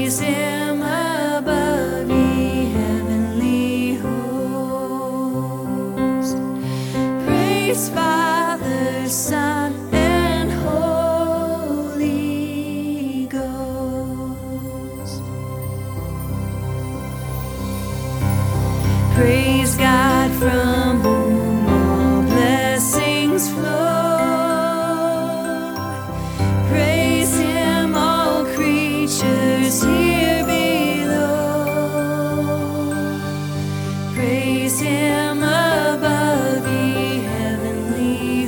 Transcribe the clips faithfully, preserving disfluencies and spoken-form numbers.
Praise Him above, ye heavenly hosts. Praise Father, Son, and Holy Ghost. Praise God from whom all blessings flow. Praise Him, all creatures here below. Praise Him above, ye heavenly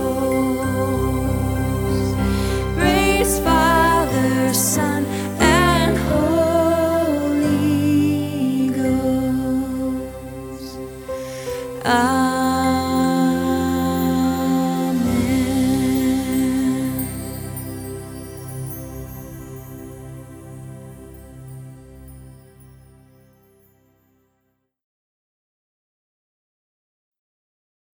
hosts. Praise Father, Son, and Holy Ghost.